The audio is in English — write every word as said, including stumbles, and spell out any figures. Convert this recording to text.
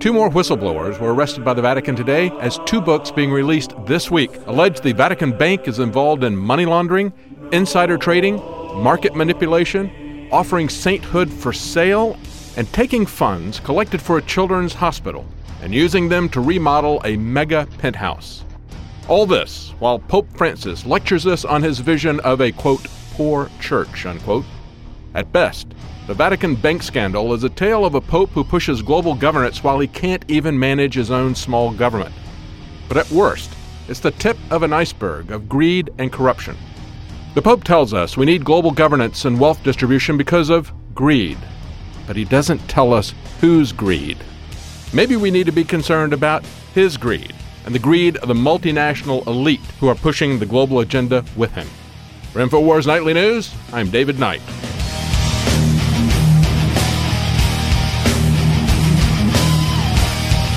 Two more whistleblowers were arrested by the Vatican today as two books being released this week allege the Vatican Bank is involved in money laundering, insider trading, market manipulation, offering sainthood for sale, and taking funds collected for a children's hospital and using them to remodel a mega penthouse. All this while Pope Francis lectures us on his vision of a, quote, poor church, unquote. At best, the Vatican bank scandal is a tale of a pope who pushes global governance while he can't even manage his own small government. But at worst, it's the tip of an iceberg of greed and corruption. The Pope tells us we need global governance and wealth distribution because of greed. But he doesn't tell us whose greed. Maybe we need to be concerned about his greed and the greed of the multinational elite who are pushing the global agenda with him. For InfoWars Nightly News, I'm David Knight.